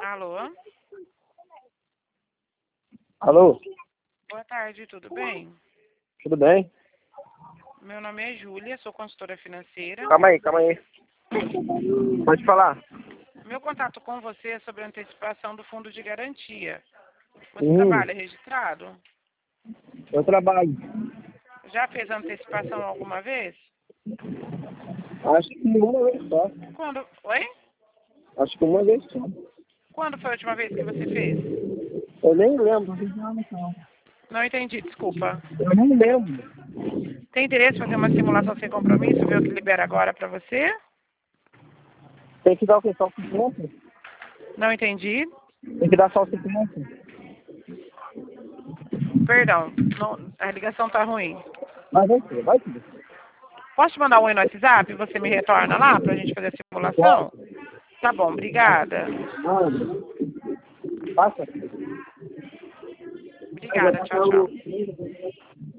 Alô? Alô? Boa tarde, tudo bem? Tudo bem? Meu nome é Júlia, sou consultora financeira. Calma aí. Pode falar. Meu contato com você é sobre a antecipação do fundo de garantia. Você Sim. trabalha registrado? Eu trabalho. Já fez a antecipação alguma vez? Acho que uma vez só. Quando? Oi? Acho que uma vez só. Quando foi a última vez que você fez? Eu nem lembro. Não entendi, desculpa. Eu nem lembro. Tem interesse em fazer uma simulação sem compromisso, ver o que libera agora para você? Tem que dar o quê? Só 50? Não entendi. Tem que dar só 50? Perdão, a ligação tá ruim. Mas vai ser. Posso te mandar um oi no WhatsApp e você me retorna lá pra gente fazer a simulação? Tá bom, obrigada. Mano. Passa. Obrigada, tchau, tchau.